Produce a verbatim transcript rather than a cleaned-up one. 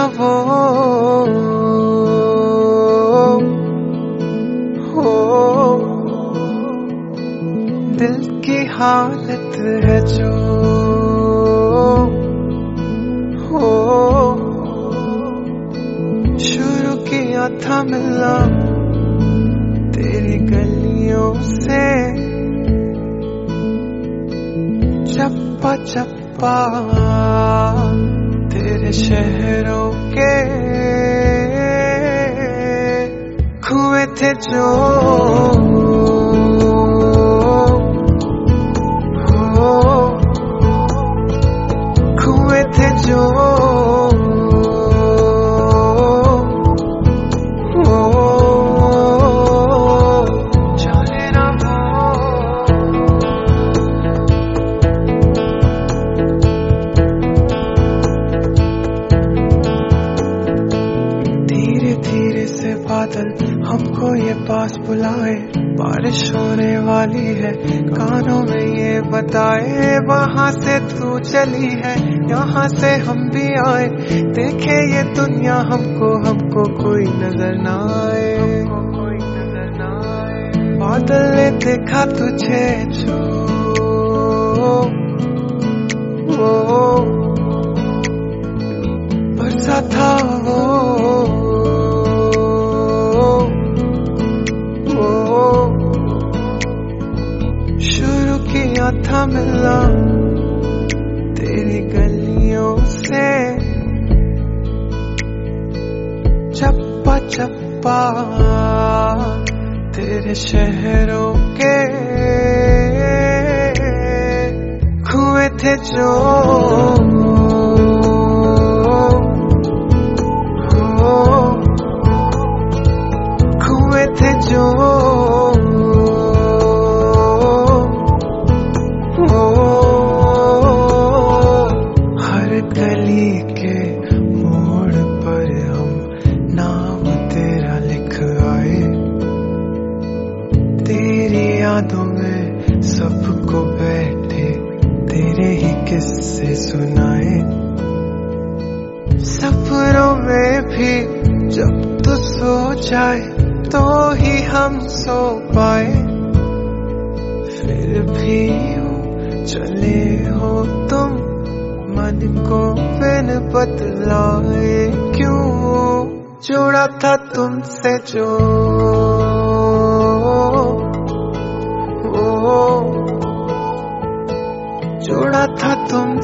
वो हो, दिल की हालत है जो हो। शुरू किया था मिलना तेरी गलियों से, चप्पा चप्पा तेरे शहरों के खुए थे जो हो, खुए थे जो बादल हमको ये पास बुलाए, बारिश होने वाली है कानों में ये बताए। वहाँ से तू चली है यहाँ से हम भी आए, देखे ये दुनिया हमको हमको कोई नजर ना आए, कोई नजर ना आए। बादल ने देखा तुझे जो वो बरसा था वो किया था मिलना तेरी गलियों से, चप्पा चप्पा तेरे शहरों के खुए थे जो हो, खुए थे जो गली के मोड़ पर हम नाम तेरा लिख आए, तेरी यादों में सबको बैठे तेरे ही किस्से सुनाए। सपनों में भी जब तू सो जाए तो ही हम सो पाए, फिर भी चले हो तुम मन को बिन बदलाए क्यों। जोड़ा था तुमसे जो ओ, जोड़ा था तुम